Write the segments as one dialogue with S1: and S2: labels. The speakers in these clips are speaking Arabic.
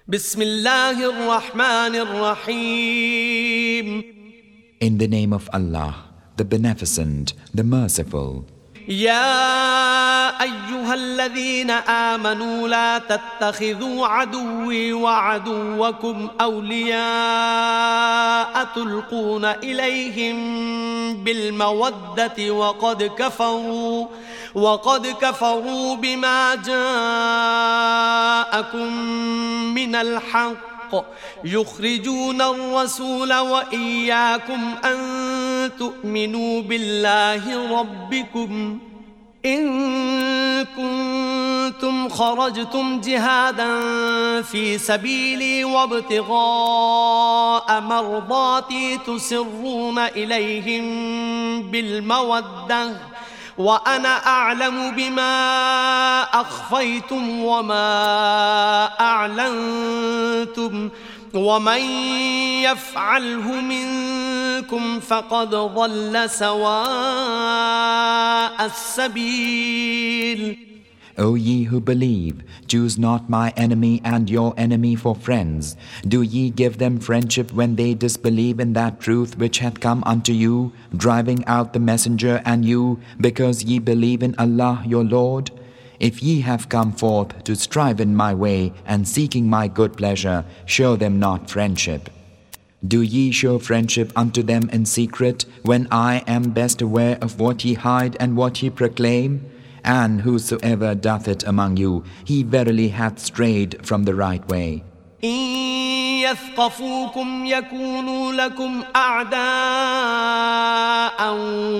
S1: بسم الله الرحمن الرحيم.
S2: In the name of Allah, the Beneficent, the Merciful.
S1: يا أيها الذين آمنوا لا تتخذوا عدوي وعدوكم أولياء تلقون إليهم بالمودة وقد كفروا بما جاءكم من الحق يخرجون الرسول وإياكم أن تؤمنوا بالله ربكم إن كنتم خرجتم جهادا في سبيلي وابتغاء مرضاتي تسرون إليهم بالمودة وأنا أعلم بما أخفيتم وما أعلنتم ومن يفعله منكم فقد ضل سواء السبيل.
S2: O ye who believe, choose not my enemy and your enemy for friends. Do ye give them friendship when they disbelieve in that truth which hath come unto you, driving out the messenger and you, because ye believe in Allah your Lord? If ye have come forth to strive in my way and seeking my good pleasure, show them not friendship. Do ye show friendship unto them in secret, when I am best aware of what ye hide and what ye proclaim? And whosoever doth it among you, he verily hath strayed from the right way.
S1: إن يثقفوكم يكونوا لكم أعداء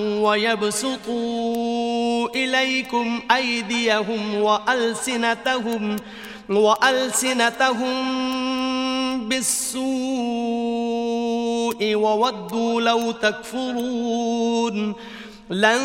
S1: ويبسطوا إليكم أيديهم وألسنتهم بالسوء وودوا لو تكفرون لن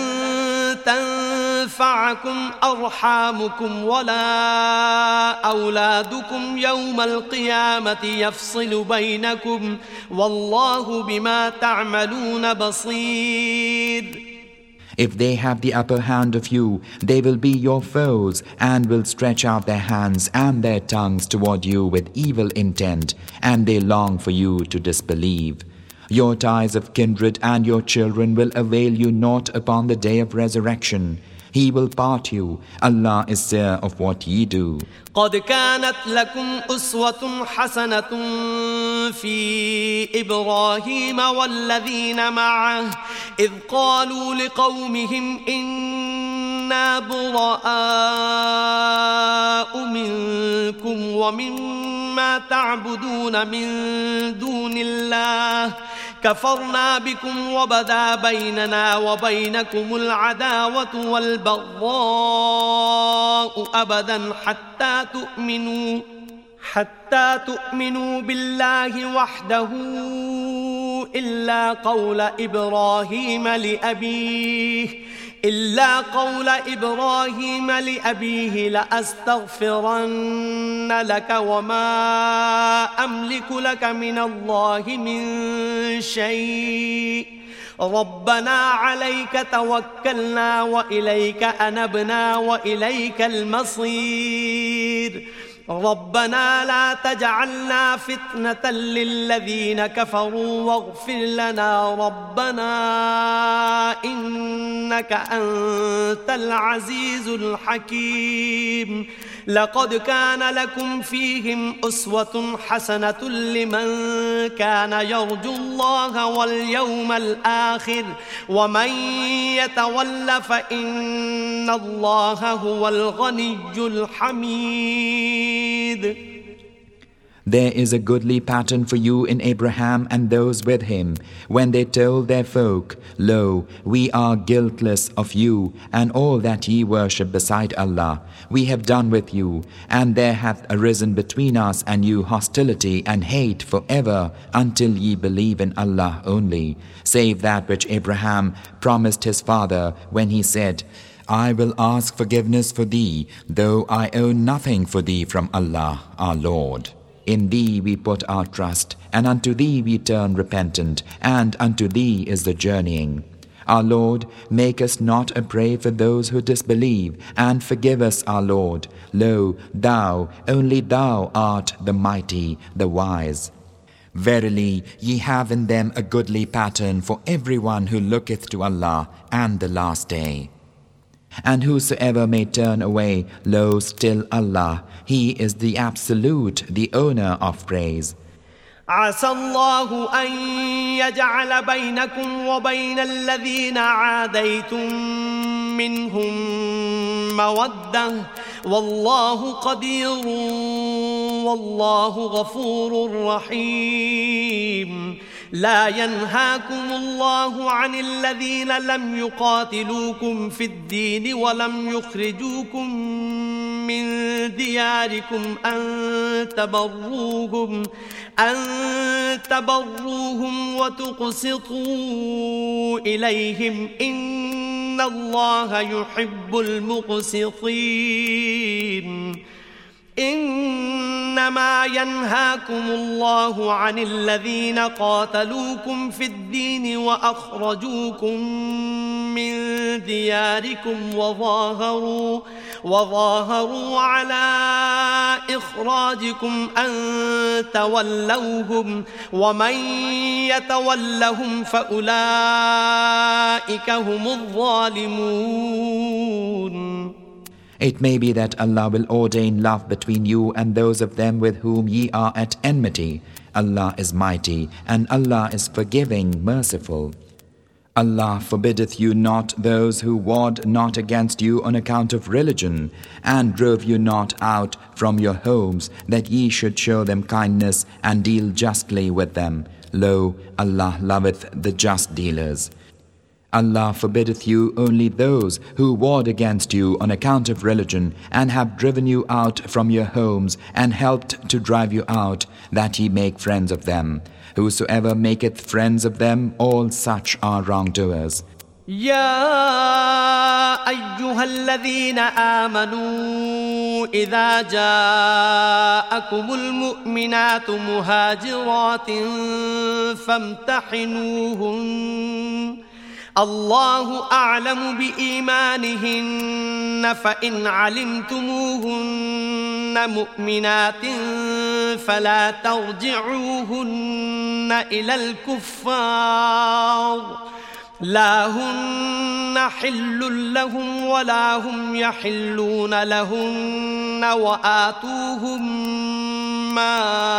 S1: تنفعكم أرحامكم ولا أولادكم يوم القيامة يفصل بينكم والله بما تعملون بصير.
S2: If they have the upper hand of you, they will be your foes and will stretch out their hands and their tongues toward you with evil intent, and they long for you to disbelieve. Your ties of kindred and your children will avail you naught upon the day of resurrection. He will part you. Allah is seer of what ye do.
S1: قد كانت لكم أسوة حسنة في إبراهيم والذين معه إذ قالوا لقومهم إنا براء منكم ومما تعبدون من دون الله كفرنا بكم وبدا بيننا وبينكم العداوة والبغضاء أبدا حتى تؤمنوا بالله وحده إلا قول إبراهيم لأبيه لأستغفرن لك وما أملك لك من الله من شيء ربنا عليك توكلنا وإليك أنبنا وإليك المصير ربنا لا تجعلنا فتنة للذين كفروا واغفر لنا ربنا إنك أنت العزيز الحكيم. لقد كان لكم فيهم أسوة حسنة لمن كان يرجو الله واليوم الآخر ومن يتول فإن الله هو الغني الحميد.
S2: There is a goodly pattern for you in Abraham and those with him, when they told their folk, Lo, we are guiltless of you and all that ye worship beside Allah. We have done with you, and there hath arisen between us and you hostility and hate forever, until ye believe in Allah only, save that which Abraham promised his father when he said, I will ask forgiveness for thee, though I own nothing for thee from Allah, our Lord. In thee we put our trust, and unto thee we turn repentant, and unto thee is the journeying. Our Lord, make us not a prey for those who disbelieve, and forgive us, our Lord. Lo, Thou, only Thou art the mighty, the wise. Verily, ye have in them a goodly pattern for everyone who looketh to Allah and the last day. And whosoever may turn away, lo, still Allah, He is the Absolute, the owner of praise.
S1: عسى الله أن يجعل بينكم وبين الذين عاديتم منهم مودة والله قدير والله غفور رحيم. لا ينهاكم الله عن الذين لم يقاتلوكم في الدين ولم يخرجوكم من دياركم أن تبروهم وتقسطوا إليهم إن الله يحب المقسطين. إنما ينهاكم الله عن الذين قاتلوكم في الدين وأخرجوكم من دياركم وظاهروا على إخراجكم أن تولوهم ومن يتولهم فأولئك هم الظالمون.
S2: It may be that Allah will ordain love between you and those of them with whom ye are at enmity. Allah is mighty, and Allah is forgiving, merciful. Allah forbiddeth you not those who warred not against you on account of religion, and drove you not out from your homes, that ye should show them kindness and deal justly with them. Lo, Allah loveth the just dealers. Allah forbiddeth you only those who warred against you on account of religion, and have driven you out from your homes, and helped to drive you out, that ye make friends of them. Whosoever maketh friends of them, all such are wrongdoers.
S1: يا أيها الذين آمنوا إذا جاءكم المؤمنات مهاجرات فامتحنوهن الله أعلم بإيمانهن فإن علمتموهن مؤمنات فلا ترجعوهن إلى الكفار لا هن حل لهم ولا هم يحلون لهن وآتوهم ما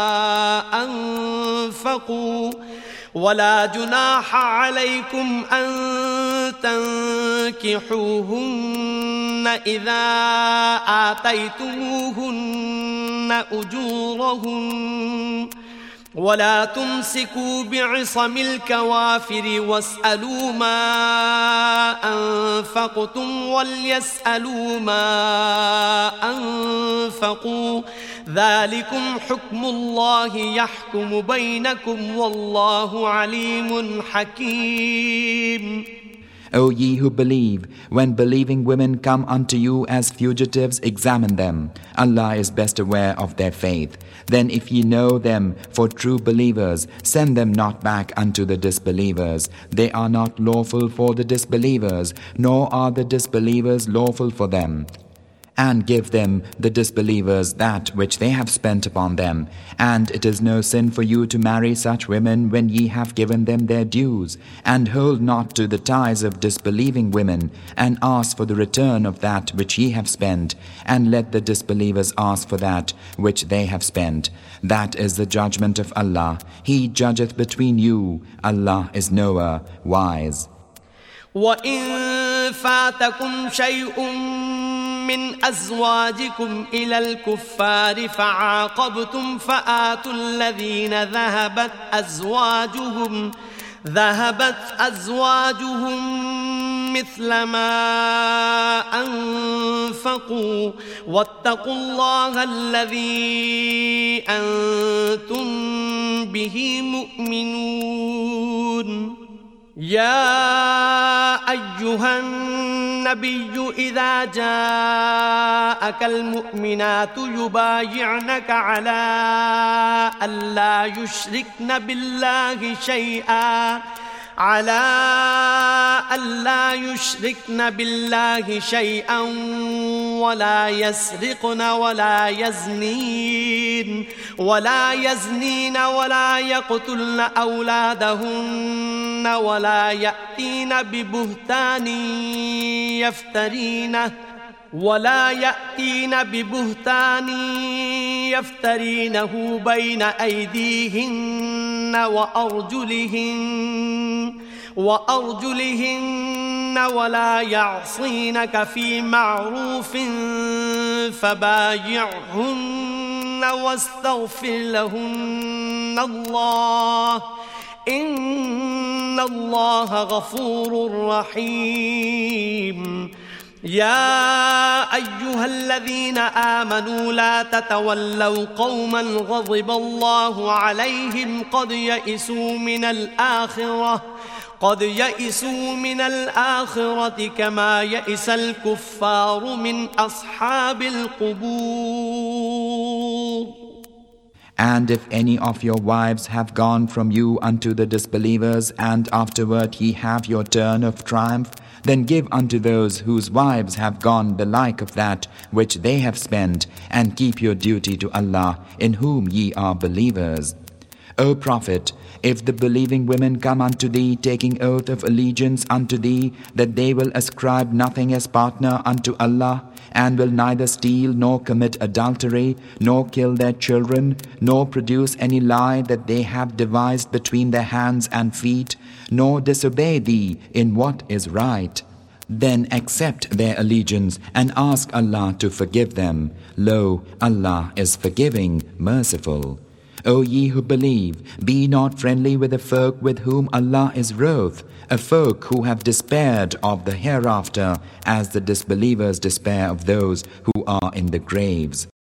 S1: أنفقوا ولا جناح عليكم أن تنكحوهن إذا آتيتموهن أجورهن ولا تمسكوا بعصم الكوافر واسألوا ما أنفقتم وليسألوا ما أنفقوا ذلكم حكم الله يحكم بينكم والله عليم حكيم.
S2: O ye who believe, when believing women come unto you as fugitives, examine them. Allah is best aware of their faith. Then if ye know them for true believers, send them not back unto the disbelievers. They are not lawful for the disbelievers, nor are the disbelievers lawful for them. And give them, the disbelievers, that which they have spent upon them. And it is no sin for you to marry such women when ye have given them their dues. And hold not to the ties of disbelieving women, and ask for the return of that which ye have spent, and let the disbelievers ask for that which they have spent. That is the judgment of Allah. He judgeth between you. Allah is knower, wise.
S1: وَإِن فَاتَكُمْ شَيْءٌ من أزواجكم إلى الكفار فعاقبتم فآتوا الذين ذهبت أزواجهم مثل ما أنفقوا واتقوا الله الذي أنتم به مؤمنون. يا أيها النبي إذا جاءك المؤمنات يبايعنك على ألا يشركن بالله شيئا على ألا يشركن بالله شيئا ولا يسرقن ولا يزنين ولا يقتلن أولادهن ولا يأتين ببهتان يفترينه بين أيديهن وأرجلهن ولا يعصينك في معروف فبايعهن واستغفر لهن الله إن الله غفور رحيم يا أيها الذين آمنوا لا تتولوا قوما غضب الله عليهم قد يئسوا من الآخرة كما يئس الكفار من أصحاب القبور.
S2: And if any of your wives have gone from you unto the disbelievers, and afterward ye have your turn of triumph, then give unto those whose wives have gone the like of that which they have spent, and keep your duty to Allah, in whom ye are believers. O Prophet, if the believing women come unto thee, taking oath of allegiance unto thee, that they will ascribe nothing as partner unto Allah, and will neither steal, nor commit adultery, nor kill their children, nor produce any lie that they have devised between their hands and feet, nor disobey thee in what is right, then accept their allegiance and ask Allah to forgive them. Lo, Allah is forgiving, merciful. O ye who believe, be not friendly with the folk with whom Allah is wroth, a folk who have despaired of the hereafter, as the disbelievers despair of those who are in the graves.